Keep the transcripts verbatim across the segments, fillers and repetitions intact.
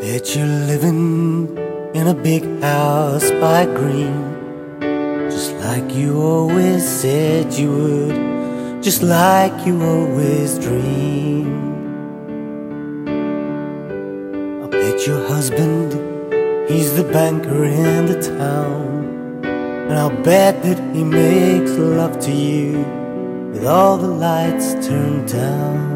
Bet you're living in a big house by green, just like you always said you would, just like you always dreamed. I bet your husband, he's the banker in the town, and I'll bet that he makes love to you with all the lights turned down.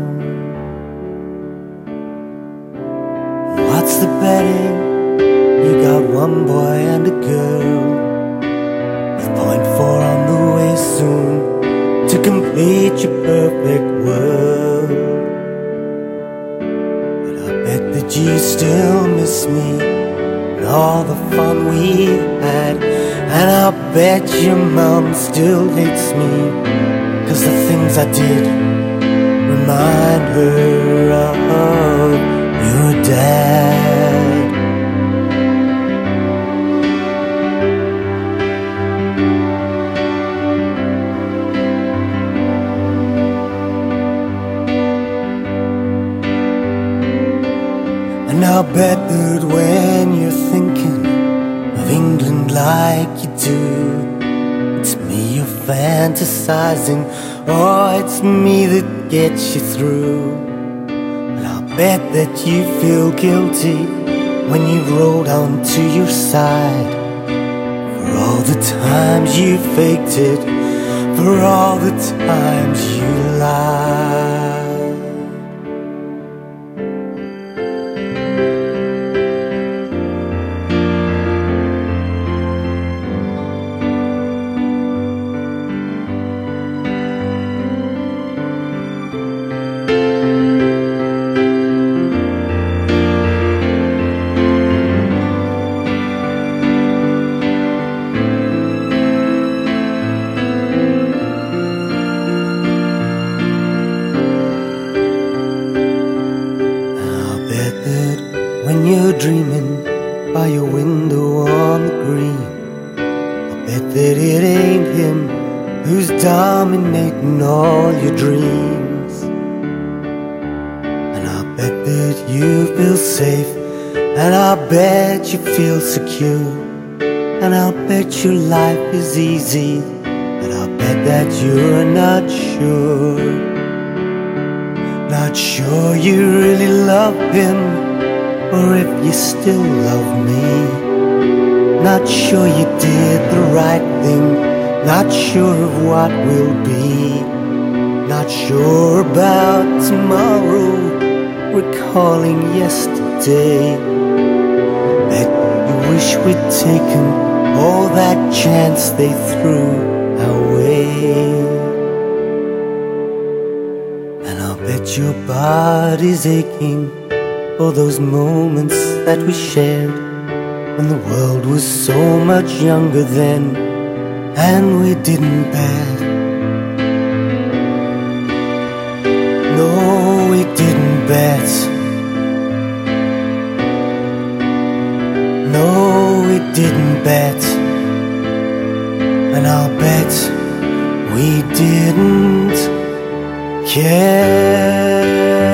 What's the betting? You got one boy and a girl, with point four on the way soon to complete your perfect world. But I bet that you still miss me and all the fun we had, and I bet your mom still hates me, 'cause the things I did remind her of your dad. And I'll bet that when you're thinking of England like you do, it's me you're fantasizing, or it's me that gets you through. And I'll bet that you feel guilty when you rolled onto your side, for all the times you faked it, for all the times you lied. When you're dreaming by your window on the green, I bet that it ain't him who's dominating all your dreams. And I bet that you feel safe, and I bet you feel secure, and I bet your life is easy, but I bet that you're not sure. Not sure you really love him, or if you still love me. Not sure you did the right thing, not sure of what will be, not sure about tomorrow, recalling yesterday. Bet you wish we'd taken all that chance they threw our way. And I'll bet your body's aching for those moments that we shared, when the world was so much younger then, and we didn't bet. No, we didn't bet. No, we didn't bet. And I'll bet we didn't care.